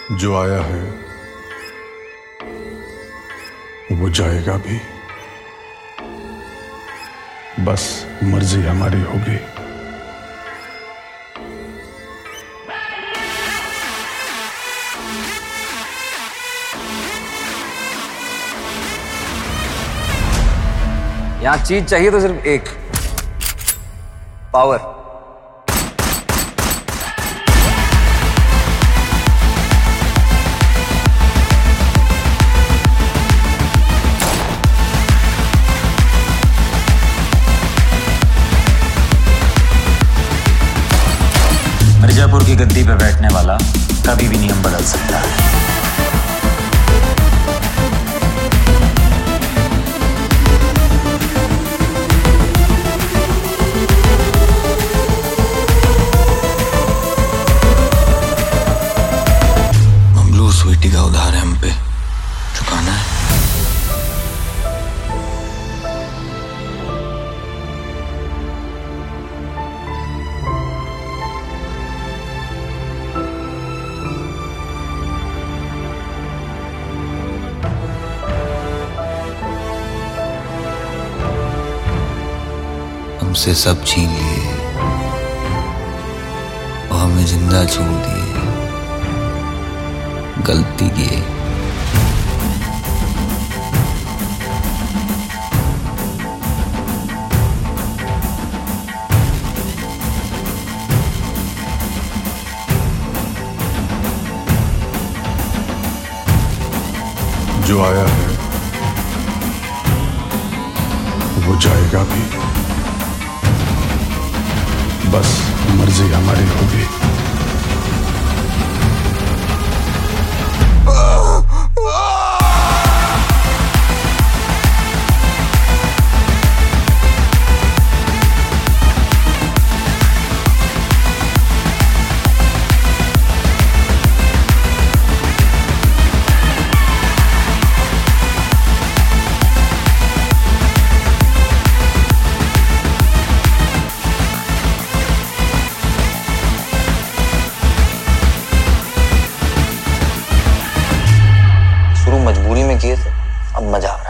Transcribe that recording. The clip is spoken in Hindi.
जो आया है वो जाएगा भी, बस मर्जी हमारी होगी। यहां चीज चाहिए तो सिर्फ एक, पावर। मिर्जापुर की गद्दी पे बैठने वाला कभी भी नियम बदल सकता है। स्वीटी का उधार है, हम पे चुकाना है। हमसे सब छीन लिए और हमें जिंदा छोड़ दिए। गलती की जो आया है वो जाएगा भी, बस मर्जी हमारी होगी। मजबूरी में किए थे, अब मजा आ रहा है।